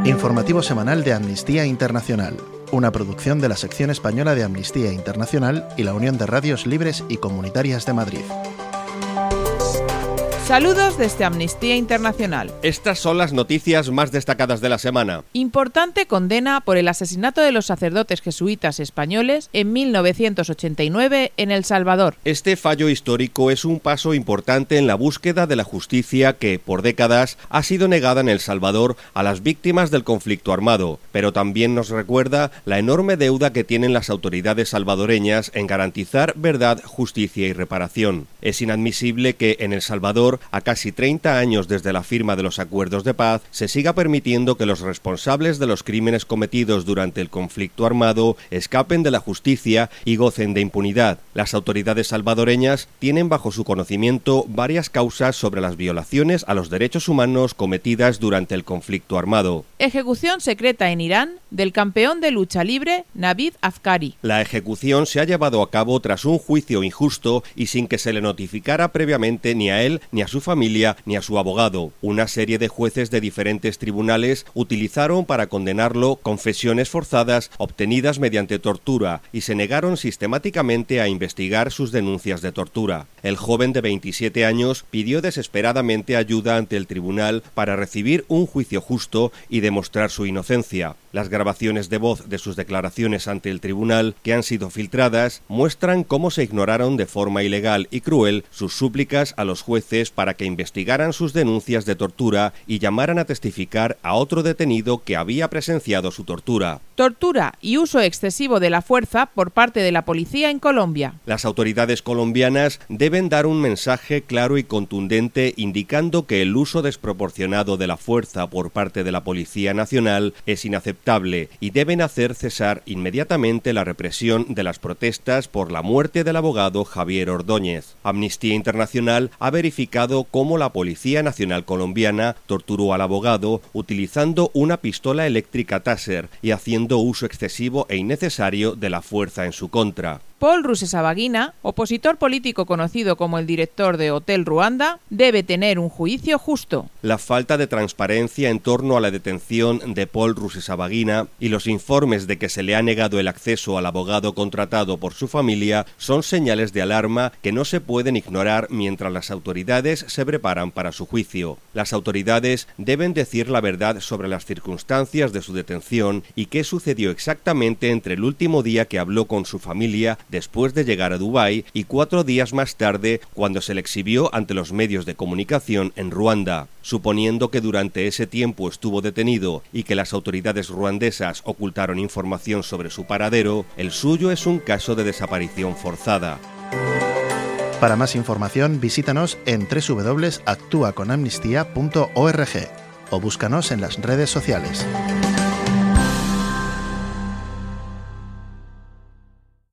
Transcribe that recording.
Informativo semanal de Amnistía Internacional, una producción de la sección española de Amnistía Internacional y la Unión de Radios Libres y Comunitarias de Madrid. Saludos desde Amnistía Internacional. Estas son las noticias más destacadas de la semana. Importante condena por el asesinato de los sacerdotes jesuitas españoles en 1989 en El Salvador. Este fallo histórico es un paso importante en la búsqueda de la justicia que, por décadas, ha sido negada en El Salvador a las víctimas del conflicto armado, pero también nos recuerda la enorme deuda que tienen las autoridades salvadoreñas en garantizar verdad, justicia y reparación. Es inadmisible que en El Salvador, a casi 30 años desde la firma de los acuerdos de paz, se siga permitiendo que los responsables de los crímenes cometidos durante el conflicto armado escapen de la justicia y gocen de impunidad. Las autoridades salvadoreñas tienen bajo su conocimiento varias causas sobre las violaciones a los derechos humanos cometidas durante el conflicto armado. Ejecución secreta en Irán del campeón de lucha libre Navid Afkari. La ejecución se ha llevado a cabo tras un juicio injusto y sin que se le notificara previamente ni a él, ni a su familia, ni a su abogado. Una serie de jueces de diferentes tribunales utilizaron para condenarlo confesiones forzadas obtenidas mediante tortura y se negaron sistemáticamente a investigar sus denuncias de tortura. El joven de 27 años pidió desesperadamente ayuda ante el tribunal para recibir un juicio justo y demostrar su inocencia. Las grabaciones de voz de sus declaraciones ante el tribunal, que han sido filtradas, muestran cómo se ignoraron de forma ilegal y cruel sus súplicas a los jueces para que investigaran sus denuncias de tortura y llamaran a testificar a otro detenido que había presenciado su tortura. Tortura y uso excesivo de la fuerza por parte de la policía en Colombia. Las autoridades colombianas deben dar un mensaje claro y contundente indicando que el uso desproporcionado de la fuerza por parte de la Policía Nacional es inaceptable y deben hacer cesar inmediatamente la represión de las protestas por la muerte del abogado Javier Ordóñez. Amnistía Internacional ha verificado cómo la Policía Nacional colombiana torturó al abogado utilizando una pistola eléctrica Taser y haciendo uso excesivo e innecesario de la fuerza en su contra. Paul Rusesabagina, opositor político conocido como el director de Hotel Ruanda, debe tener un juicio justo. La falta de transparencia en torno a la detención de Paul Rusesabagina y los informes de que se le ha negado el acceso al abogado contratado por su familia son señales de alarma que no se pueden ignorar mientras las autoridades se preparan para su juicio. Las autoridades deben decir la verdad sobre las circunstancias de su detención y qué sucedió exactamente entre el último día que habló con su familia después de llegar a Dubái y 4 días más tarde cuando se le exhibió ante los medios de comunicación en Ruanda. Suponiendo que durante ese tiempo estuvo detenido y que las autoridades ruandesas ocultaron información sobre su paradero, el suyo es un caso de desaparición forzada. Para más información visítanos en www.actuaconamnistía.org o búscanos en las redes sociales.